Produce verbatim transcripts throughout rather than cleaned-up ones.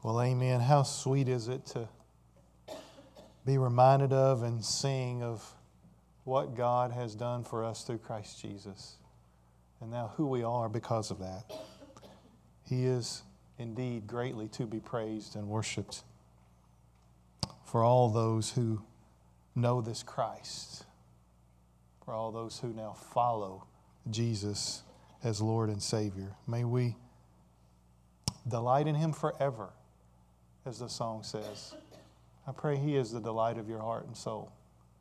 Well, amen. How sweet is it to be reminded of and sing of what God has done for us through Christ Jesus, and now who we are because of that. He is indeed greatly to be praised and worshiped for all those who know this Christ, for all those who now follow Jesus as Lord and Savior. May we delight in Him forever, as the song says. I pray He is the delight of your heart and soul,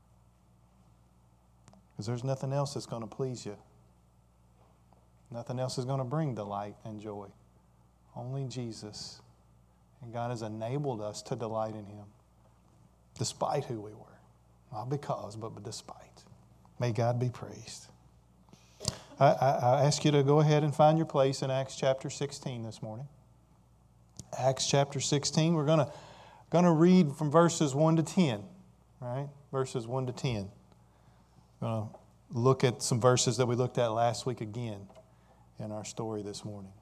because there's nothing else that's going to please you. Nothing else is going to bring delight and joy. Only Jesus. And God has enabled us to delight in Him, despite who we were. Not because, but despite. May God be praised. I, I, I ask you to go ahead and find your place in Acts chapter sixteen this morning. Acts chapter sixteen. We're going to going to read from verses one to ten. Right? Verses one to ten. We're going to look at some verses that we looked at last week again in our story this morning.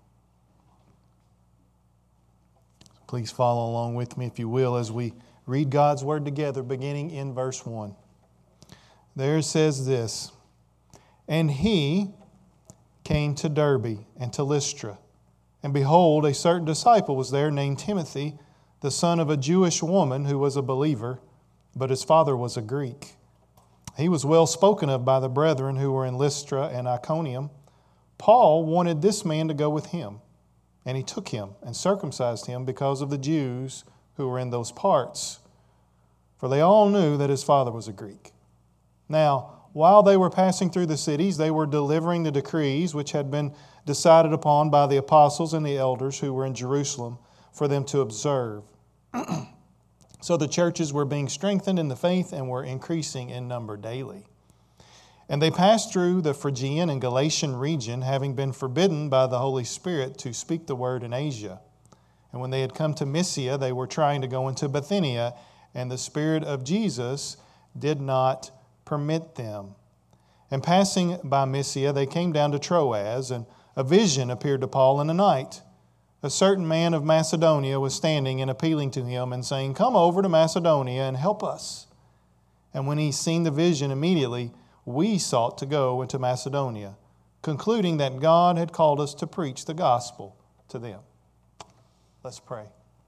So please follow along with me, if you will, as we read God's Word together, beginning in verse one. There it says this: And he came to Derbe and to Lystra, and behold, a certain disciple was there named Timothy, the son of a Jewish woman who was a believer, but his father was a Greek. He was well spoken of by the brethren who were in Lystra and Iconium. Paul wanted this man to go with him, and he took him and circumcised him because of the Jews who were in those parts, for they all knew that his father was a Greek. Now, while they were passing through the cities, they were delivering the decrees which had been decided upon by the apostles and the elders who were in Jerusalem for them to observe. So the churches were being strengthened in the faith and were increasing in number daily. And they passed through the Phrygian and Galatian region, having been forbidden by the Holy Spirit to speak the word in Asia. And when they had come to Mysia, they were trying to go into Bithynia, and the Spirit of Jesus did not permit them. And passing by Mysia, they came down to Troas, and a vision appeared to Paul in the night. A certain man of Macedonia was standing and appealing to him and saying, Come over to Macedonia and help us. And when he seen the vision, immediately we sought to go into Macedonia, concluding that God had called us to preach the gospel to them. Let's pray.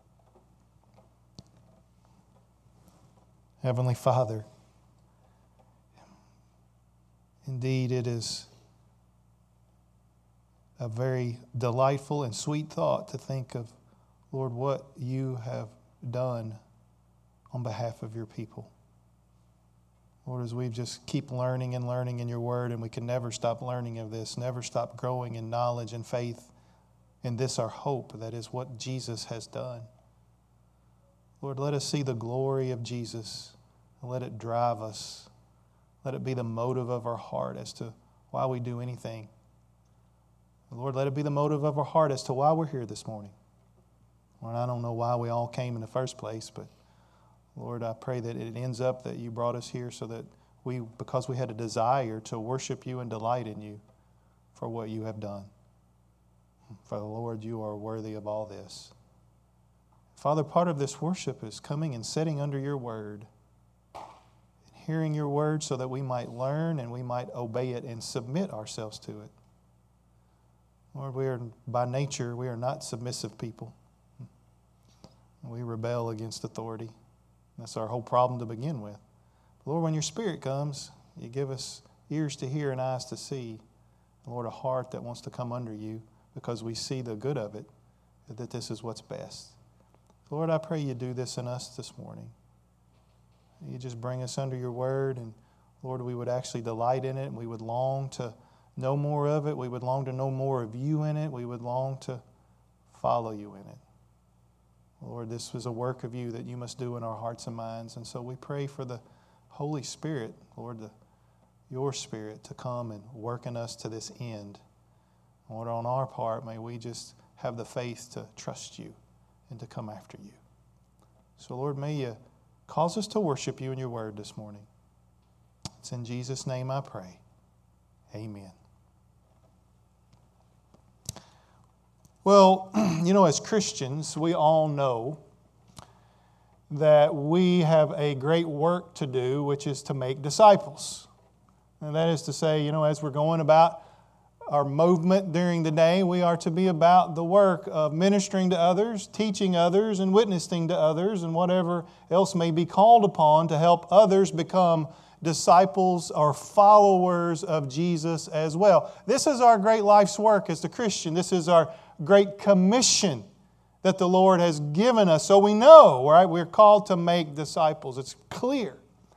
Heavenly Father, indeed it is a very delightful and sweet thought to think of, Lord, what you have done on behalf of your people. Lord, as we just keep learning and learning in your word, and we can never stop learning of this, never stop growing in knowledge and faith in this our hope, that is what Jesus has done. Lord, let us see the glory of Jesus and let it drive us. Let it be the motive of our heart as to why we do anything. Lord, let it be the motive of our heart as to why we're here this morning. Lord, I don't know why we all came in the first place, but Lord, I pray that it ends up that you brought us here so that we, because we had a desire to worship you and delight in you for what you have done. For the Lord, you are worthy of all this. Father, part of this worship is coming and sitting under your word, hearing your word so that we might learn and we might obey it and submit ourselves to it. Lord, we are, by nature, we are not submissive people. We rebel against authority. That's our whole problem to begin with. Lord, when your Spirit comes, you give us ears to hear and eyes to see. Lord, a heart that wants to come under you because we see the good of it, that this is what's best. Lord, I pray you do this in us this morning. You just bring us under your word, and Lord, we would actually delight in it, and we would long to know more of it. We would long to know more of you in it. We would long to follow you in it. Lord, this was a work of you that you must do in our hearts and minds. And so we pray for the Holy Spirit, Lord, the, your Spirit to come and work in us to this end. Lord, on our part, may we just have the faith to trust you and to come after you. So, Lord, may you cause us to worship you in your word this morning. It's in Jesus' name I pray. Amen. Well, you know, as Christians, we all know that we have a great work to do, which is to make disciples. And that is to say, you know, as we're going about our movement during the day, we are to be about the work of ministering to others, teaching others, and witnessing to others, and whatever else may be called upon to help others become disciples or followers of Jesus as well. This is our great life's work as the Christian. This is our great commission that the Lord has given us. So we know, right, we're called to make disciples. It's clear.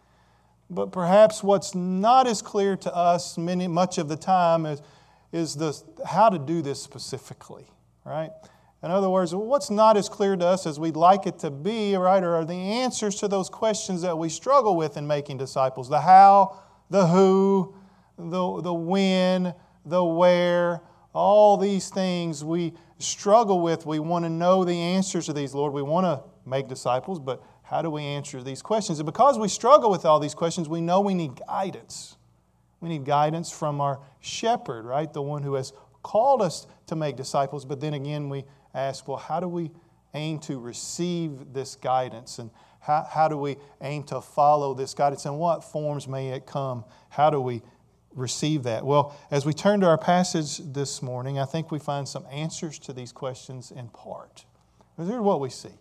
But perhaps what's not as clear to us many, much of the time is, is the, how to do this specifically, right? In other words, what's not as clear to us as we'd like it to be, right, are the answers to those questions that we struggle with in making disciples. The how, the who, the, the when, the where, all these things we struggle with. We want to know the answers to these, Lord. We want to make disciples, but how do we answer these questions? And because we struggle with all these questions, we know we need guidance. We need guidance from our shepherd, right? The one who has called us to make disciples. But then again, we ask, well, how do we aim to receive this guidance? And how, how do we aim to follow this guidance? And what forms may it come? How do we receive that? Well, as we turn to our passage this morning, I think we find some answers to these questions in part. Because here's what we see.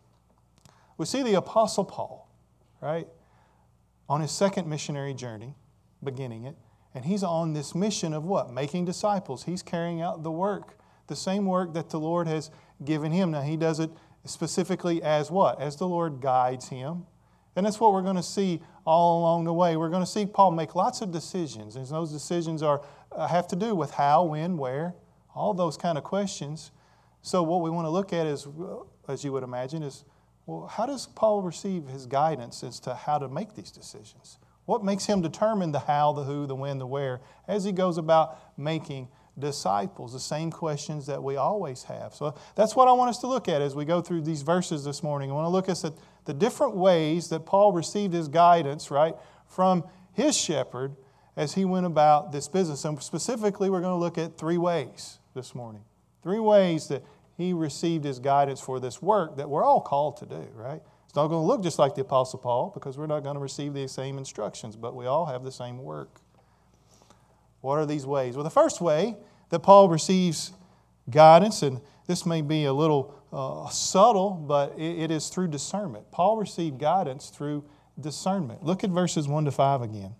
We see the Apostle Paul, right, on his second missionary journey, beginning it, and he's on this mission of what? Making disciples. He's carrying out the work, the same work that the Lord has given him. Now, he does it specifically as what? As the Lord guides him. And that's what we're going to see all along the way. We're going to see Paul make lots of decisions, and those decisions are uh, have to do with how, when, where, all those kind of questions. So what we want to look at is, as you would imagine, is, well, how does Paul receive his guidance as to how to make these decisions? What makes him determine the how, the who, the when, the where, as he goes about making disciples? The same questions that we always have. So that's what I want us to look at as we go through these verses this morning. I want to look at the different ways that Paul received his guidance, right, from his shepherd as he went about this business. And specifically, we're going to look at three ways this morning. Three ways that he received his guidance for this work that we're all called to do, right? It's not going to look just like the Apostle Paul because we're not going to receive the same instructions, but we all have the same work. What are these ways? Well, the first way that Paul receives guidance, and this may be a little uh, subtle, but it, it is through discernment. Paul received guidance through discernment. Look at verses one to five again.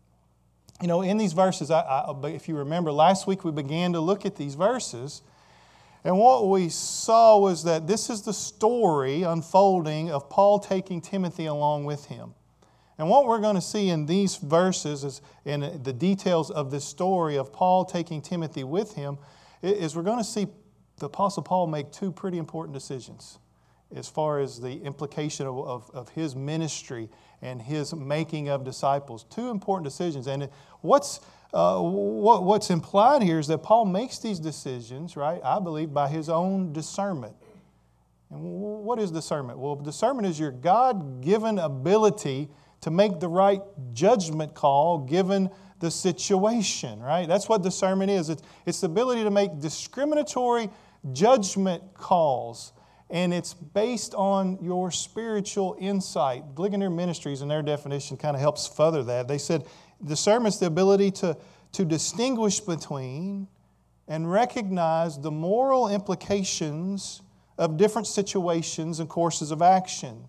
You know, in these verses, I, I, if you remember, last week we began to look at these verses, and what we saw was that this is the story unfolding of Paul taking Timothy along with him. And what we're going to see in these verses, is in the details of this story of Paul taking Timothy with him, is we're going to see the Apostle Paul make two pretty important decisions as far as the implication of, of, of his ministry and his making of disciples. Two important decisions. And what's, uh, what, what's implied here is that Paul makes these decisions, right, I believe, by his own discernment. And what is discernment? Well, discernment is your God-given ability to make the right judgment call given the situation, right? That's what discernment is. It's, it's the ability to make discriminatory judgment calls, and it's based on your spiritual insight. Ligonier Ministries, in their definition, kind of helps further that. They said discernment's the ability to, to distinguish between and recognize the moral implications of different situations and courses of action.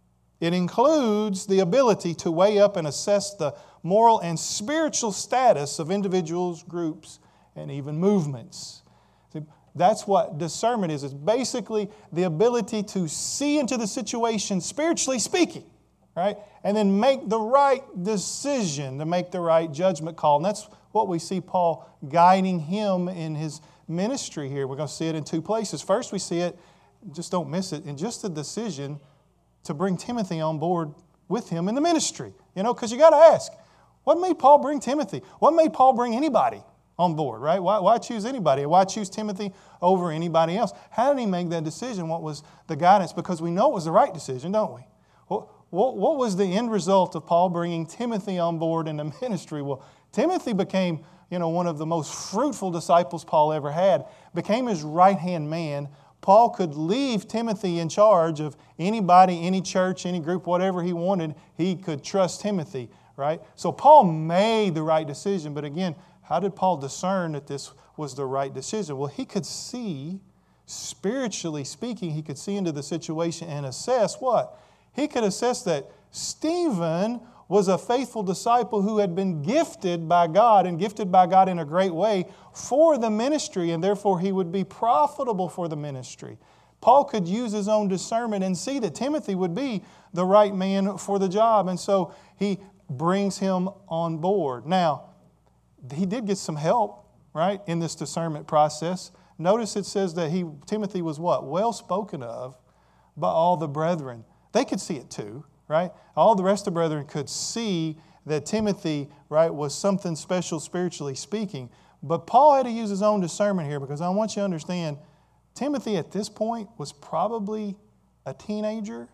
It includes the ability to weigh up and assess the moral and spiritual status of individuals, groups, and even movements. That's what discernment is. It's basically the ability to see into the situation, spiritually speaking, right? And then make the right decision, to make the right judgment call. And that's what we see Paul guiding him in his ministry here. We're going to see it in two places. First, we see it, just don't miss it, in just the decision to bring Timothy on board with him in the ministry. You know, because you got to ask, what made Paul bring Timothy? What made Paul bring anybody on board, right? Why, why choose anybody? Why choose Timothy over anybody else? How did he make that decision? What was the guidance? Because we know it was the right decision, don't we? What, what, what was the end result of Paul bringing Timothy on board in the ministry? Well, Timothy became, you know, one of the most fruitful disciples Paul ever had, became his right-hand man. Paul could leave Timothy in charge of anybody, any church, any group, whatever he wanted. He could trust Timothy, right? So Paul made the right decision. But again, how did Paul discern that this was the right decision? Well, he could see, spiritually speaking, he could see into the situation and assess what? He could assess that Stephen was a faithful disciple who had been gifted by God and gifted by God in a great way for the ministry, and therefore he would be profitable for the ministry. Paul could use his own discernment and see that Timothy would be the right man for the job, and so he brings him on board. Now, he did get some help, right, in this discernment process. Notice it says that he Timothy was what? Well spoken of by all the brethren. They could see it too. Right? All the rest of the brethren could see that Timothy, right, was something special spiritually speaking. But Paul had to use his own discernment here, because I want you to understand, Timothy at this point was probably a teenager,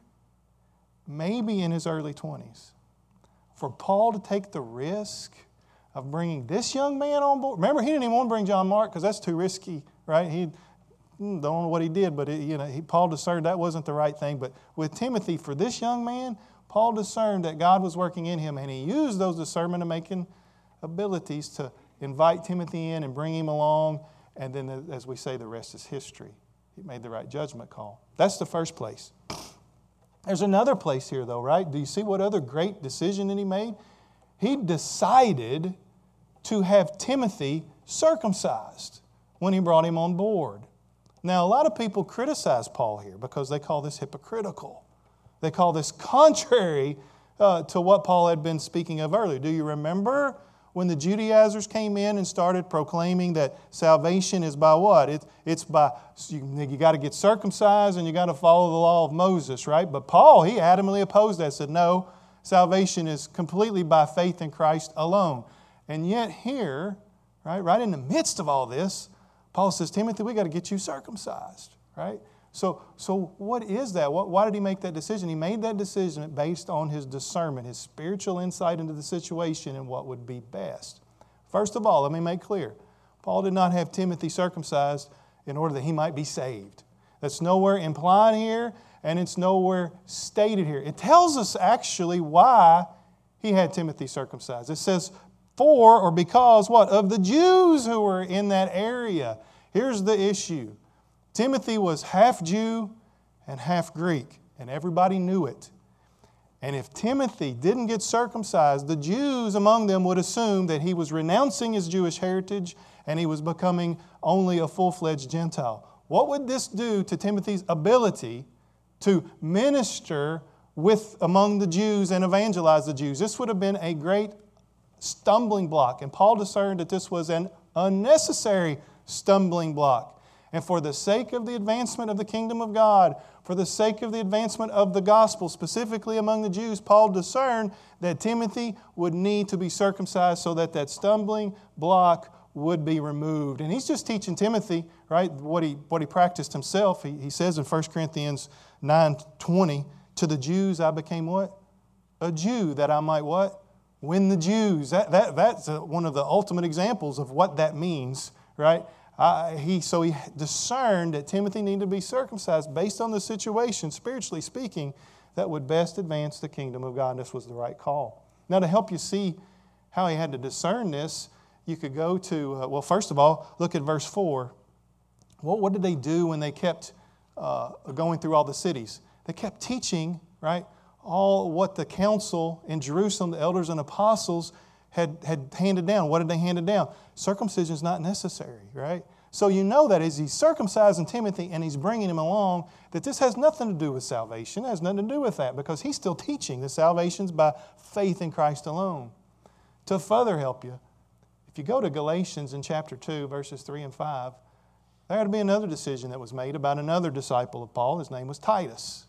maybe in his early twenties. For Paul to take the risk of bringing this young man on board. Remember, he didn't even want to bring John Mark because that's too risky, right? He don't know what he did, but it, you know, he, Paul discerned that wasn't the right thing. But with Timothy, for this young man, Paul discerned that God was working in him, and he used those discernment-making abilities to invite Timothy in and bring him along. And then, as we say, the rest is history. He made the right judgment call. That's the first place. There's another place here, though, right? Do you see what other great decision that he made? He decided to have Timothy circumcised when he brought him on board. Now, a lot of people criticize Paul here because they call this hypocritical. They call this contrary uh, to what Paul had been speaking of earlier. Do you remember when the Judaizers came in and started proclaiming that salvation is by what? It, it's by, you, you got to get circumcised and you got to follow the law of Moses, right? But Paul, he adamantly opposed that, said, no, salvation is completely by faith in Christ alone. And yet here, right, right in the midst of all this, Paul says, Timothy, we got to get you circumcised, right? So, so what is that? What, why did he make that decision? He made that decision based on his discernment, his spiritual insight into the situation and what would be best. First of all, let me make clear, Paul did not have Timothy circumcised in order that he might be saved. That's nowhere implied here, and it's nowhere stated here. It tells us actually why he had Timothy circumcised. It says, for or because what? Of the Jews who were in that area. Here's the issue. Timothy was half Jew and half Greek, and everybody knew it. And if Timothy didn't get circumcised, the Jews among them would assume that he was renouncing his Jewish heritage and he was becoming only a full-fledged Gentile. What would this do to Timothy's ability to minister with among the Jews and evangelize the Jews? This would have been a great stumbling block. And Paul discerned that this was an unnecessary stumbling block. And for the sake of the advancement of the kingdom of God, for the sake of the advancement of the gospel, specifically among the Jews, Paul discerned that Timothy would need to be circumcised so that that stumbling block would be removed. And he's just teaching Timothy, right, what he what he practiced himself. He, he says in First Corinthians nine twenty, to the Jews I became what? A Jew, that I might what? Win the Jews. That, that, that's one of the ultimate examples of what that means, right? Uh, he, so he discerned that Timothy needed to be circumcised based on the situation, spiritually speaking, that would best advance the kingdom of God. And this was the right call. Now, to help you see how he had to discern this, you could go to, uh, well, first of all, look at verse four. What, what did they do when they kept uh, going through all the cities? They kept teaching, right, all what the council in Jerusalem, the elders and apostles, had, had handed down. What did they hand it down? Circumcision is not necessary, right? So you know that as he's circumcising Timothy and he's bringing him along, that this has nothing to do with salvation. It has nothing to do with that, because he's still teaching that salvation's by faith in Christ alone. To further help you, if you go to Galatians in chapter two, verses three and five, there had to be another decision that was made about another disciple of Paul. His name was Titus.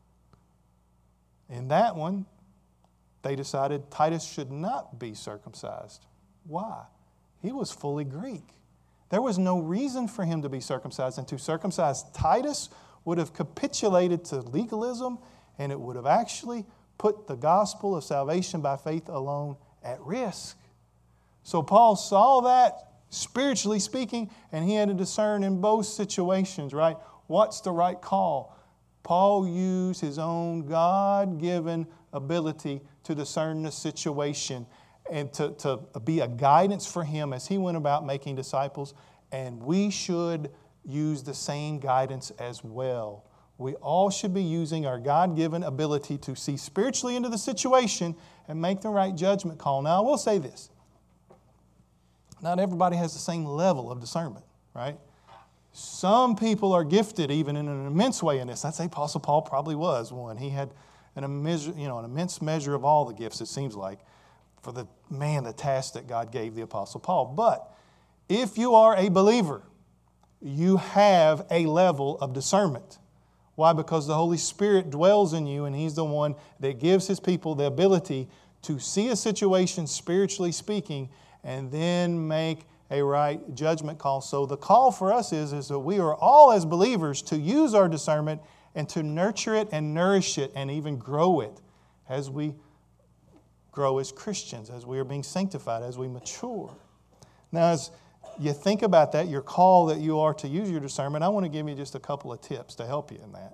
In that one, they decided Titus should not be circumcised. Why? He was fully Greek. There was no reason for him to be circumcised, and to circumcise Titus would have capitulated to legalism, and it would have actually put the gospel of salvation by faith alone at risk. So Paul saw that, spiritually speaking, and he had to discern in both situations, right? What's the right call? Paul used his own God-given ability to discern the situation and to, to be a guidance for him as he went about making disciples. And we should use the same guidance as well. We all should be using our God-given ability to see spiritually into the situation and make the right judgment call. Now, I will say this. Not everybody has the same level of discernment, right? Some people are gifted even in an immense way in this. I'd say Apostle Paul probably was one. He had an, immense, you know, an immense measure of all the gifts, it seems like, for the man, the task that God gave the Apostle Paul. But if you are a believer, you have a level of discernment. Why? Because the Holy Spirit dwells in you, and He's the one that gives His people the ability to see a situation, spiritually speaking, and then make a right judgment call. So the call for us is, is that we are all as believers to use our discernment and to nurture it and nourish it and even grow it as we grow as Christians, as we are being sanctified, as we mature. Now, as you think about that, your call that you are to use your discernment, I want to give you just a couple of tips to help you in that.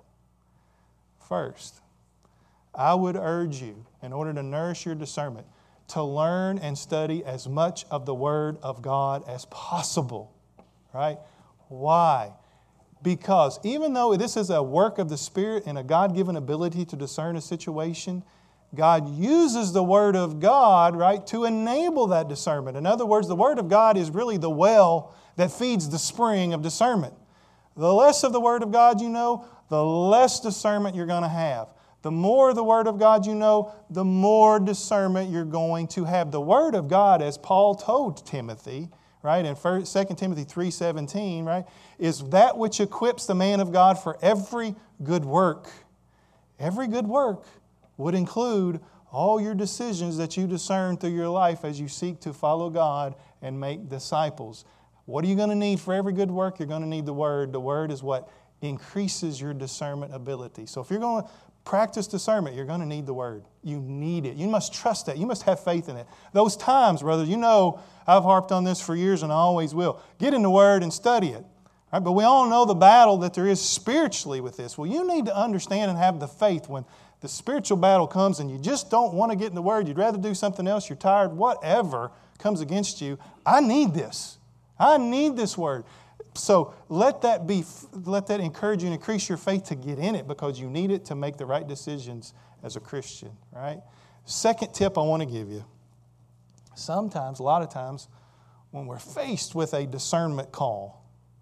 First, I would urge you, in order to nourish your discernment, to learn and study as much of the Word of God as possible. Right? Why? Because even though this is a work of the Spirit and a God-given ability to discern a situation, God uses the Word of God, right, to enable that discernment. In other words, the Word of God is really the well that feeds the spring of discernment. The less of the Word of God you know, the less discernment you're going to have. The more of the Word of God you know, the more discernment you're going to have. The Word of God, as Paul told Timothy, right, in Second Timothy three seventeen, right, is that which equips the man of God for every good work. Every good work would include all your decisions that you discern through your life as you seek to follow God and make disciples. What are you going to need for every good work? You're going to need the Word. The Word is what increases your discernment ability. So if you're going to practice discernment, you're going to need the Word. You need it. You must trust that. You must have faith in it. Those times, brother, you know I've harped on this for years and I always will. Get in the Word and study it. Right? But we all know the battle that there is spiritually with this. Well, you need to understand and have the faith when the spiritual battle comes and you just don't want to get in the Word. You'd rather do something else. You're tired. Whatever comes against you. I need this. I need this Word. So let that be, let that encourage you and increase your faith to get in it because you need it to make the right decisions as a Christian, right? Second tip I want to give you. Sometimes, a lot of times, when we're faced with a discernment call,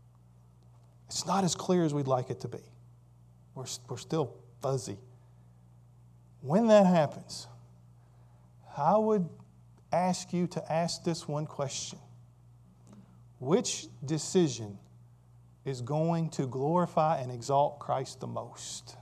it's not as clear as we'd like it to be. We're, we're still fuzzy. When that happens, I would ask you to ask this one question. Which decision is going to glorify and exalt Christ the most?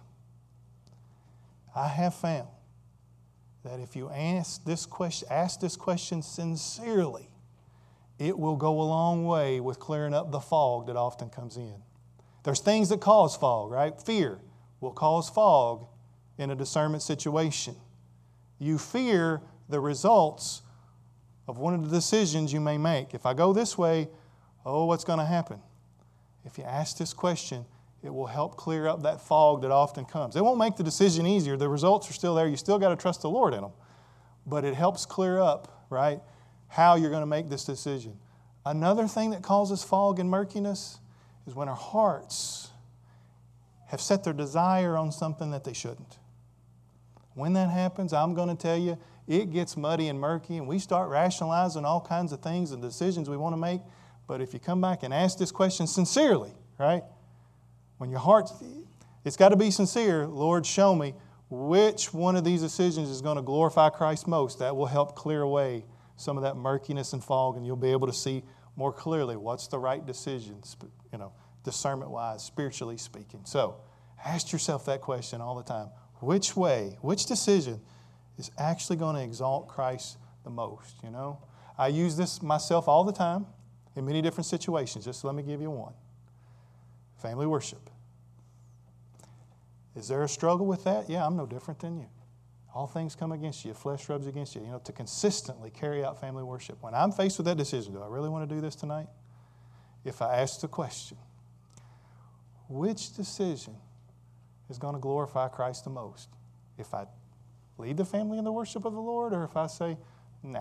I have found that if you ask this question, ask this question sincerely, it will go a long way with clearing up the fog that often comes in. There's things that cause fog, right? Fear will cause fog in a discernment situation. You fear the results of one of the decisions you may make. If I go this way, oh, what's going to happen? If you ask this question, it will help clear up that fog that often comes. It won't make the decision easier. The results are still there. You still got to trust the Lord in them. But it helps clear up, right, how you're going to make this decision. Another thing that causes fog and murkiness is when our hearts have set their desire on something that they shouldn't. When that happens, I'm going to tell you, it gets muddy and murky, and we start rationalizing all kinds of things and decisions we want to make. But if you come back and ask this question sincerely, right? When your heart, it's got to be sincere. Lord, show me which one of these decisions is going to glorify Christ most. That will help clear away some of that murkiness and fog, and you'll be able to see more clearly what's the right decision, you know, discernment-wise, spiritually speaking. So ask yourself that question all the time. Which way, which decision is actually going to exalt Christ the most, you know? I use this myself all the time in many different situations. Just let me give you one. Family worship. Is there a struggle with that? Yeah, I'm no different than you. all things come against you, flesh rubs against you, you know, to consistently carry out family worship. When I'm faced with that decision, do I really want to do this tonight? If I ask the question, which decision is going to glorify Christ the most? If I lead the family in the worship of the Lord, or if I say, nah,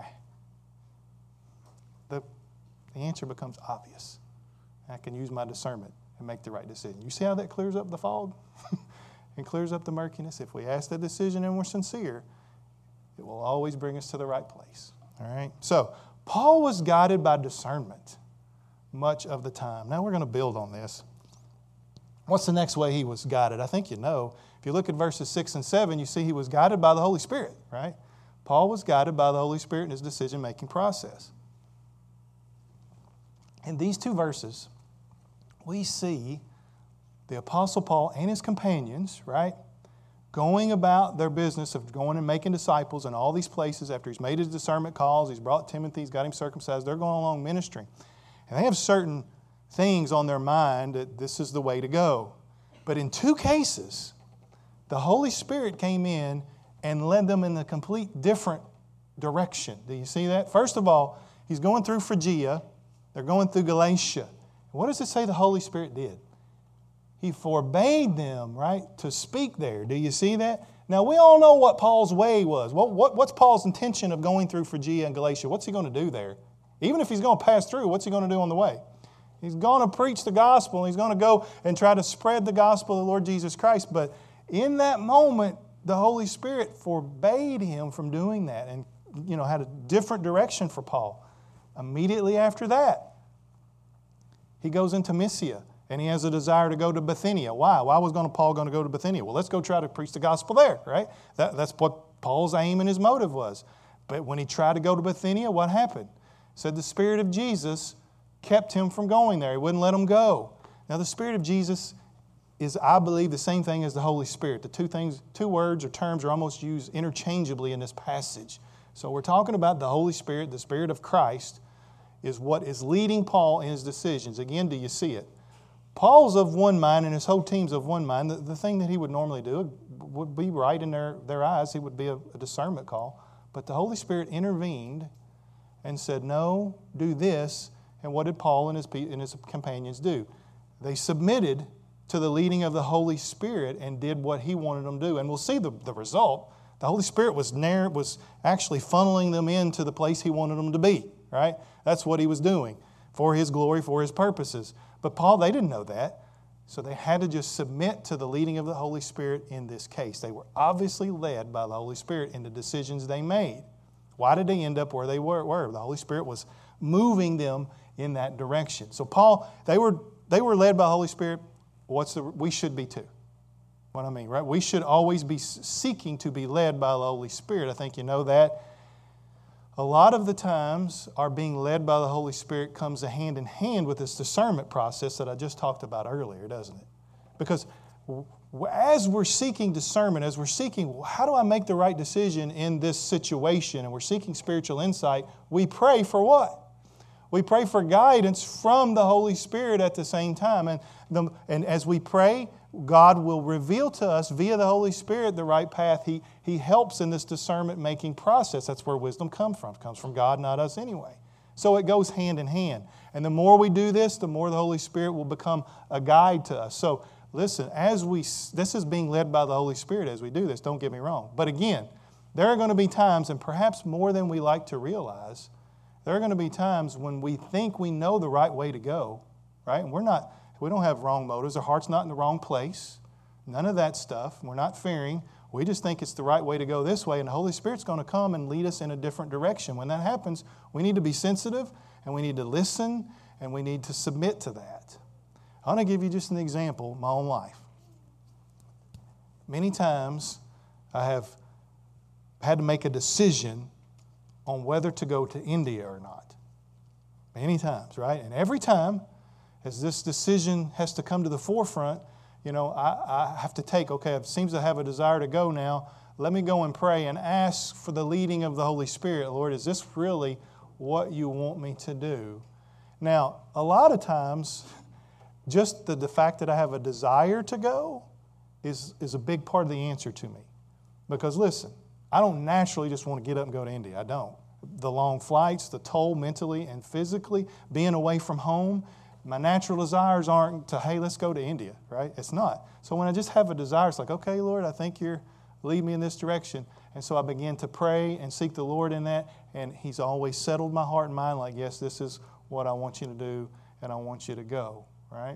the, the answer becomes obvious. I can use my discernment and make the right decision. You see how that clears up the fog and clears up the murkiness? If we ask that decision and we're sincere, it will always bring us to the right place. All right? So, Paul was guided by discernment much of the time. Now we're going to build on this. What's the next way he was guided? I think you know. If you look at verses six and seven, you see he was guided by the Holy Spirit, right? Paul was guided by the Holy Spirit in his decision-making process. In these two verses, we see the Apostle Paul and his companions, right, going about their business of going and making disciples in all these places after he's made his discernment calls, he's brought Timothy, he's got him circumcised, they're going along ministering. And they have certain things on their mind that this is the way to go. But in two cases, the Holy Spirit came in and led them in a complete different direction. Do you see that? First of all, he's going through Phrygia. They're going through Galatia. What does it say the Holy Spirit did? He forbade them, right, to speak there. Do you see that? Now, we all know what Paul's way was. What, what, what's Paul's intention of going through Phrygia and Galatia? What's he going to do there? Even if he's going to pass through, what's he going to do on the way? He's going to preach the gospel. He's going to go and try to spread the gospel of the Lord Jesus Christ. But in that moment, the Holy Spirit forbade him from doing that and, you know, had a different direction for Paul. Immediately after that, he goes into Mysia and he has a desire to go to Bithynia. Why? Why was going to Paul going to go to Bithynia? Well, let's go try to preach the gospel there, right? That, that's what Paul's aim and his motive was. But when he tried to go to Bithynia, what happened? It said the Spirit of Jesus kept him from going there. He wouldn't let him go. Now, the Spirit of Jesus is, I believe, the same thing as the Holy Spirit. The two things, two words or terms are almost used interchangeably in this passage. So we're talking about the Holy Spirit, the Spirit of Christ, is what is leading Paul in his decisions. Again, do you see it? Paul's of one mind and his whole team's of one mind. The, the thing that he would normally do would be right in their, their eyes. It would be a, a discernment call. But the Holy Spirit intervened and said, no, do this. And what did Paul and his, and his companions do? They submitted to the leading of the Holy Spirit and did what he wanted them to do. And we'll see the, the result. The Holy Spirit was, near, was actually funneling them into the place he wanted them to be, right? That's what he was doing for his glory, for his purposes. But Paul, they didn't know that. So they had to just submit to the leading of the Holy Spirit in this case. They were obviously led by the Holy Spirit in the decisions they made. Why did they end up where they were? The Holy Spirit was moving them in that direction. So Paul, they were they were led by the Holy Spirit. What's the we should be too. What I mean, right? We should always be seeking to be led by the Holy Spirit. I think you know that. A lot of the times, our being led by the Holy Spirit comes hand in hand with this discernment process that I just talked about earlier, doesn't it? Because as we're seeking discernment, as we're seeking, how do I make the right decision in this situation, and we're seeking spiritual insight, we pray for what? We pray for guidance from the Holy Spirit at the same time. And, the, and as we pray, God will reveal to us via the Holy Spirit the right path. He, he helps in this discernment-making process. That's where wisdom comes from. It comes from God, not us anyway. So it goes hand in hand. And the more we do this, the more the Holy Spirit will become a guide to us. So listen, as we this is being led by the Holy Spirit as we do this, don't get me wrong. But again, there are going to be times, and perhaps more than we like to realize, there are going to be times when we think we know the right way to go, right? And we're not, we don't have wrong motives. Our heart's not in the wrong place. None of that stuff. We're not fearing. We just think it's the right way to go this way, and the Holy Spirit's going to come and lead us in a different direction. When that happens, we need to be sensitive, and we need to listen, and we need to submit to that. I want to give you just an example of my own life. Many times I have had to make a decision on whether to go to India or not. Many times, right? And every time, as this decision has to come to the forefront, you know, I, I have to take, okay, it seems I have a desire to go now. Let me go and pray and ask for the leading of the Holy Spirit. Lord, is this really what you want me to do? Now, a lot of times, just the, the fact that I have a desire to go is, is a big part of the answer to me. Because listen, I don't naturally just want to get up and go to India. I don't. The long flights, the toll mentally and physically, being away from home, my natural desires aren't to, hey, let's go to India, right? It's not. So when I just have a desire, it's like, okay, Lord, I think you're leading me in this direction. And so I begin to pray and seek the Lord in that, and He's always settled my heart and mind like, yes, this is what I want you to do, and I want you to go, right?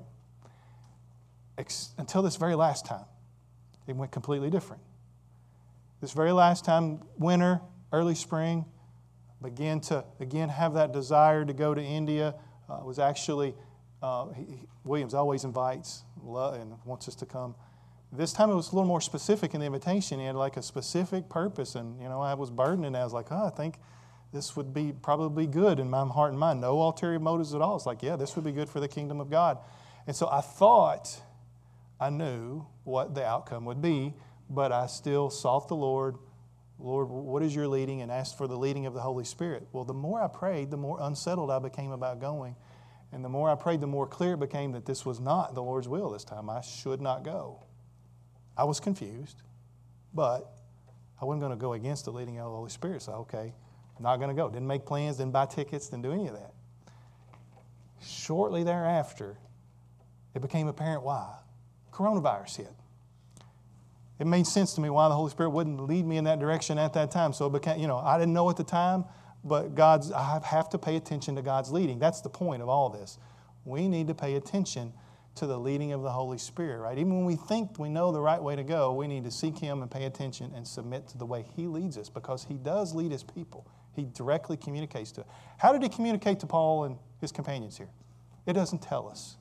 Ex- until this very last time, it went completely different. This very last time, winter, early spring, began to, again, have that desire to go to India. Uh, was actually, uh, he, Williams always invites and wants us to come. This time it was a little more specific in the invitation. He had like a specific purpose, and you know, I was burdened, and I was like, oh, I think this would be probably good in my heart and mind. No ulterior motives at all. It's like, yeah, this would be good for the kingdom of God. And so I thought I knew what the outcome would be, but I still sought the Lord. Lord, what is your leading? And asked for the leading of the Holy Spirit. Well, the more I prayed, the more unsettled I became about going. And the more I prayed, the more clear it became that this was not the Lord's will this time. I should not go. I was confused, but I wasn't going to go against the leading of the Holy Spirit. So, okay, I'm not going to go. Didn't make plans, didn't buy tickets, didn't do any of that. Shortly thereafter, it became apparent why. Coronavirus hit. It made sense to me why the Holy Spirit wouldn't lead me in that direction at that time. So it became, you know, I didn't know at the time, but God's, I have to pay attention to God's leading. That's the point of all this. We need to pay attention to the leading of the Holy Spirit, right? Even when we think we know the right way to go, we need to seek Him and pay attention and submit to the way He leads us, because He does lead His people. He directly communicates to us. How did He communicate to Paul and his companions here? It doesn't tell us.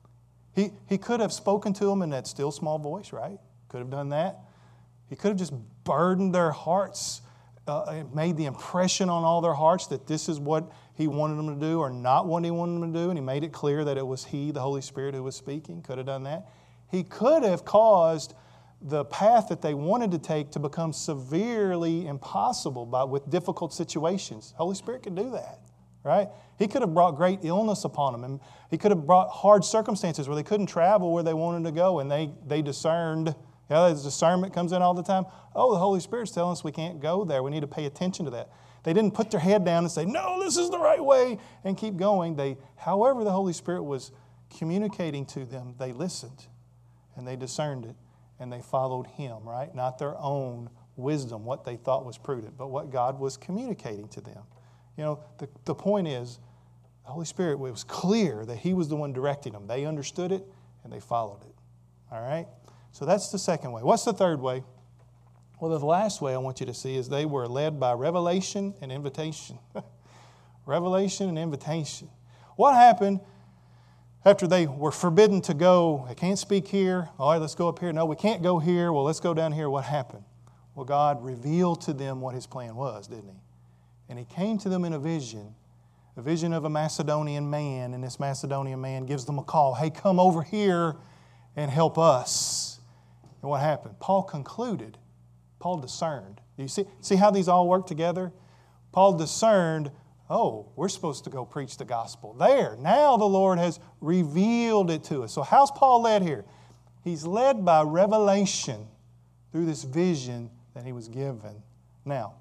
He, he could have spoken to them in that still small voice, right? Could have done that. He could have just burdened their hearts, uh, made the impression on all their hearts that this is what He wanted them to do or not what He wanted them to do, and He made it clear that it was He, the Holy Spirit, who was speaking. Could have done that. He could have caused the path that they wanted to take to become severely impossible by, with difficult situations. Holy Spirit could do that, right? He could have brought great illness upon them, and He could have brought hard circumstances where they couldn't travel where they wanted to go, and they, they discerned. Yeah, the discernment comes in all the time. Oh, the Holy Spirit's telling us we can't go there. We need to pay attention to that. They didn't put their head down and say, no, this is the right way, and keep going. They, however the Holy Spirit was communicating to them, they listened, and they discerned it, and they followed Him, right? Not their own wisdom, what they thought was prudent, but what God was communicating to them. You know, the, the point is, the Holy Spirit, it was clear that He was the one directing them. They understood it, and they followed it. All right? So that's the second way. What's the third way? Well, the last way I want you to see is they were led by revelation and invitation. Revelation and invitation. What happened after they were forbidden to go? They can't speak here. All right, let's go up here. No, we can't go here. Well, let's go down here. What happened? Well, God revealed to them what His plan was, didn't He? And He came to them in a vision, a vision of a Macedonian man, and this Macedonian man gives them a call. Hey, come over here and help us. And what happened? Paul concluded. Paul discerned. You see, see how these all work together? Paul discerned, oh, we're supposed to go preach the gospel. There, now the Lord has revealed it to us. So how's Paul led here? He's led by revelation through this vision that he was given. Now,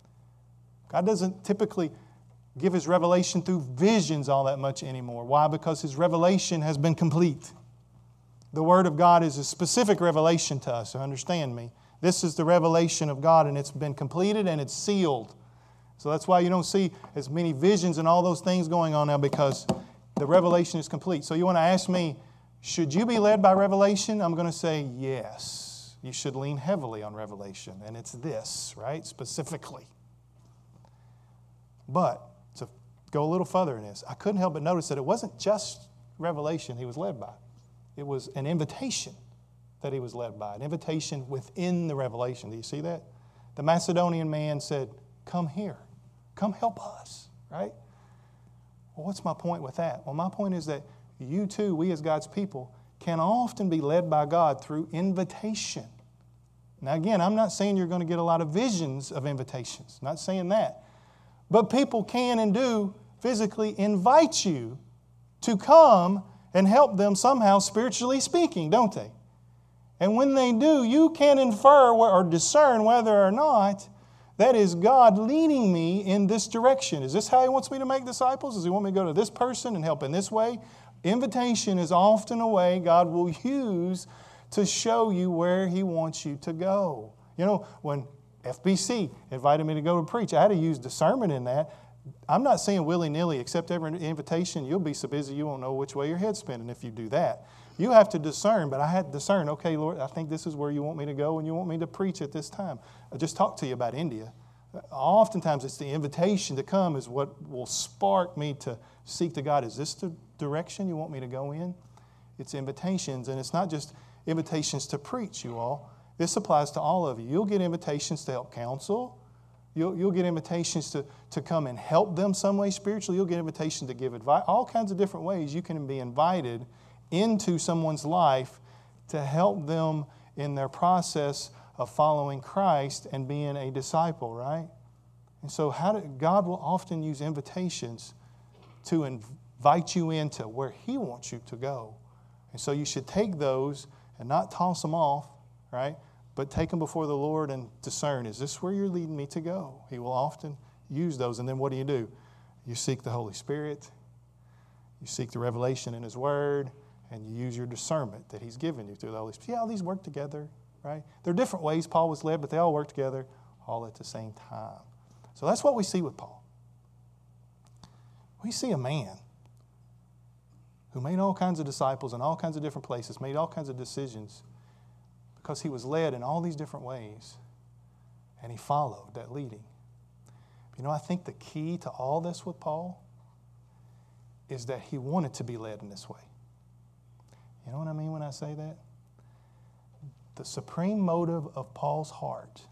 God doesn't typically give His revelation through visions all that much anymore. Why? Because His revelation has been complete. The Word of God is a specific revelation to us, so understand me. This is the revelation of God, and it's been completed and it's sealed. So that's why you don't see as many visions and all those things going on now, because the revelation is complete. So you want to ask me, should you be led by revelation? I'm going to say yes. You should lean heavily on revelation, and it's this, right, specifically. But to go a little further in this, I couldn't help but notice that it wasn't just revelation He was led by. It was an invitation that he was led by, an invitation within the revelation. Do you see that? The Macedonian man said, come here. Come help us, right? Well, what's my point with that? Well, my point is that you too, we as God's people, can often be led by God through invitation. Now again, I'm not saying you're going to get a lot of visions of invitations. Not saying that. But people can and do physically invite you to come and help them somehow spiritually speaking, don't they? And when they do, you can infer or discern whether or not That is God leading me in this direction. Is this how He wants me to make disciples? Does He want me to go to this person and help in this way? Invitation is often a way God will use to show you where He wants you to go. You know, when F B C invited me to go to preach, I had to use discernment in that. I'm not saying willy-nilly, accept every invitation. You'll be so busy you won't know which way your head's spinning if you do that. You have to discern, but I had to discern, okay, Lord, I think this is where you want me to go and you want me to preach at this time. I just talked to you about India. Oftentimes it's the invitation to come is what will spark me to seek to God. Is this the direction you want me to go in? It's invitations, and it's not just invitations to preach, you all. This applies to all of you. You'll get invitations to help counsel. You'll, you'll get invitations to, to come and help them some way spiritually. You'll get invitations to give advice. All kinds of different ways you can be invited into someone's life to help them in their process of following Christ and being a disciple, right? And so how do, God will often use invitations to invite you into where He wants you to go. And so you should take those and not toss them off, right? But take them before the Lord and discern, is this where you're leading me to go? He will often use those. And then what do you do? You seek the Holy Spirit. You seek the revelation in His Word. And you use your discernment that He's given you through the Holy Spirit. See how these work together, right? There are different ways Paul was led, but they all work together all at the same time. So that's what we see with Paul. We see a man who made all kinds of disciples in all kinds of different places, made all kinds of decisions because he was led in all these different ways, and he followed that leading. You know, I think the key to all this with Paul is that he wanted to be led in this way. You know what I mean when I say that? The supreme motive of Paul's heart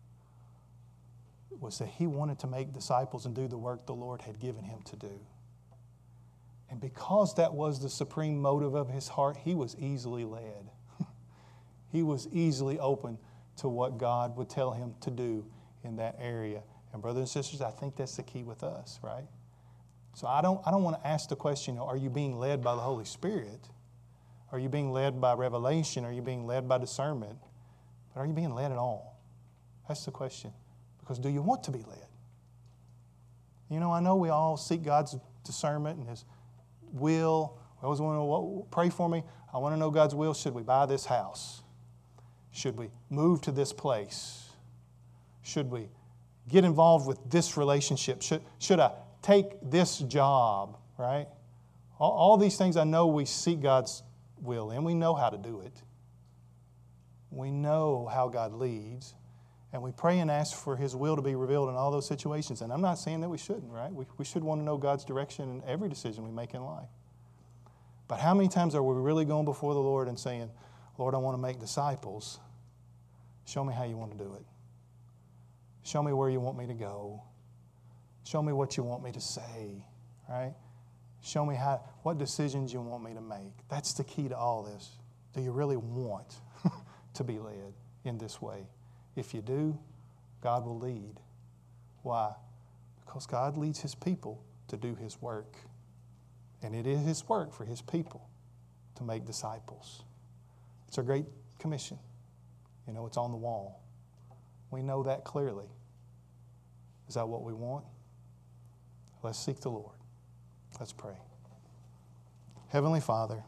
was that he wanted to make disciples and do the work the Lord had given him to do. And because that was the supreme motive of his heart, he was easily led. He was easily open to what God would tell him to do in that area. And brothers and sisters, I think that's the key with us, right? So I don't, I don't want to ask the question, are you being led by the Holy Spirit? Are you being led by revelation? Are you being led by discernment? But are you being led at all? That's the question. Because do you want to be led? You know, I know we all seek God's discernment and His will. We always want to know, pray for me. I want to know God's will. Should we buy this house? Should we move to this place? Should we get involved with this relationship? Should, should I take this job, right? All, all these things I know we seek God's will in. We know how to do it. We know how God leads. And we pray and ask for His will to be revealed in all those situations. And I'm not saying that we shouldn't, right? We, we should want to know God's direction in every decision we make in life. But how many times are we really going before the Lord and saying, Lord, I want to make disciples. Show me how you want to do it. Show me where you want me to go. Show me what you want me to say, right? Show me how, what decisions you want me to make. That's the key to all this. Do you really want to be led in this way? If you do, God will lead. Why? Because God leads His people to do His work. And it is His work for His people to make disciples. It's a great commission. You know, it's on the wall. We know that clearly. Is that what we want? Let's seek the Lord. Let's pray. Heavenly Father,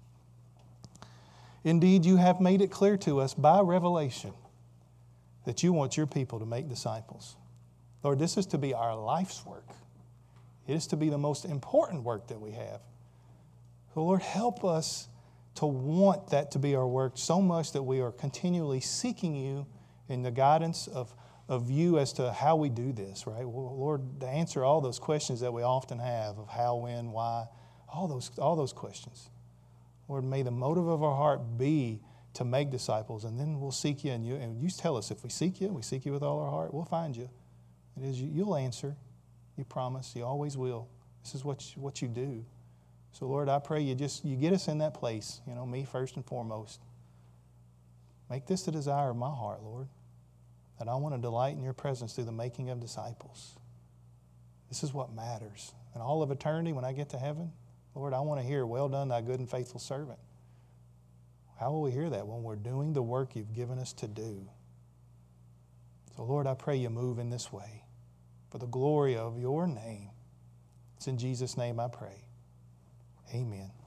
indeed you have made it clear to us by revelation that you want your people to make disciples. Lord, this is to be our life's work. It is to be the most important work that we have. So Lord, help us to want that to be our work so much that we are continually seeking you in the guidance of, of you as to how we do this, right? Well, Lord, to answer all those questions that we often have of how, when, why, all those, all those questions. Lord, may the motive of our heart be to make disciples, and then we'll seek you. And you, and you tell us if we seek you, we seek you with all our heart, we'll find you. It is you, you'll answer. You promise. You always will. This is what you, what you do. So, Lord, I pray you just you get us in that place, you know, me first and foremost. Make this the desire of my heart, Lord, that I want to delight in your presence through the making of disciples. This is what matters. And all of eternity, when I get to heaven, Lord, I want to hear, well done, thy good and faithful servant. How will we hear that? When we're doing the work you've given us to do. So, Lord, I pray you move in this way for the glory of your name. It's in Jesus' name I pray. Amen.